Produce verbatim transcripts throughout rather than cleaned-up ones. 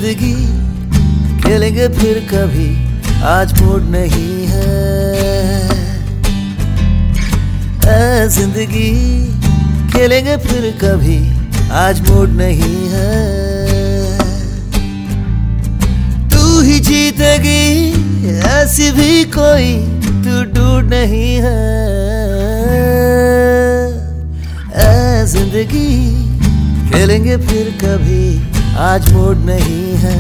जिंदगी खेलेंगे फिर कभी, आज मूड नहीं है। ऐ जिंदगी खेलेंगे फिर कभी, आज मूड नहीं है। तू ही जीतेगी ऐसी भी कोई तू डूड नहीं है। ऐ जिंदगी खेलेंगे फिर कभी, आज मूड नहीं है।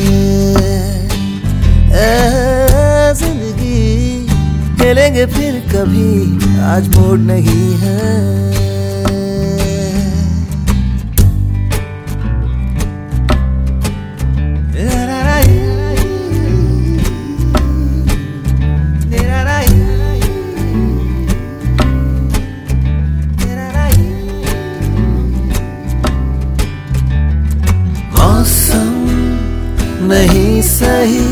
ऐ जिंदगी खेलेंगे फिर कभी, आज मूड नहीं है। मौसम नहीं सही,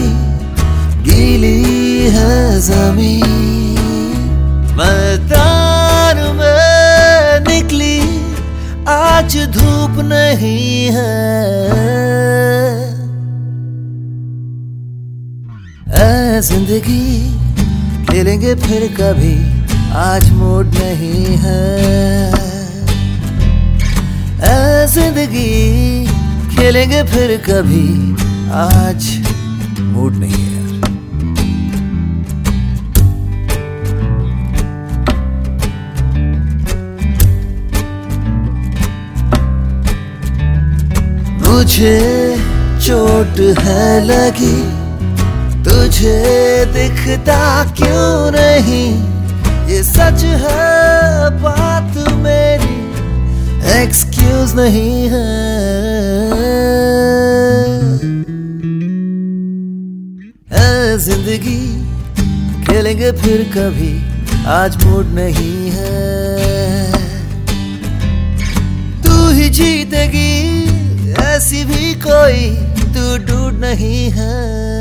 गीली है जमीन, मैदान में निकली आज धूप नहीं है। ऐ जिंदगी खेलेंगे फिर कभी, आज मूड नहीं है। ऐ जिंदगी खेलेंगे फिर कभी, आज मूड नहीं है। मुझे चोट है लगी, तुझे दिखता क्यों नहीं? ये सच है बात मेरी, एक्सक्यूज नहीं है। ऐ जिंदगी खेलेंगे फिर कभी, आज मूड नहीं है। तू ही जीतेगी ऐसी भी कोई तू डूड नहीं है।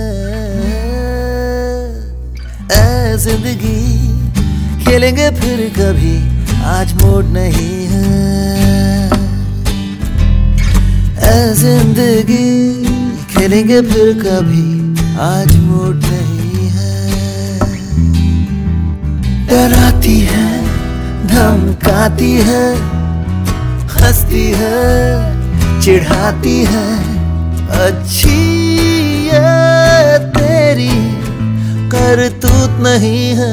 ऐ जिंदगी खेलेंगे फिर कभी, आज मूड नहीं है। ऐ जिंदगी खेलेंगे फिर कभी, आज मूड नहीं है। डराती है, धमकाती है, हंसती है, चिढ़ाती है, अच्छी ये तेरी करतूत नहीं है।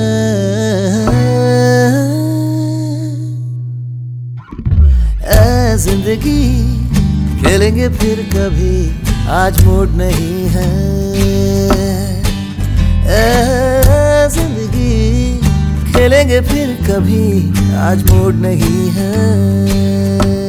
ऐ जिंदगी खेलेंगे फिर कभी, आज मूड नहीं है। ऐ जिंदगी खेलेंगे फिर कभी, आज मूड नहीं है।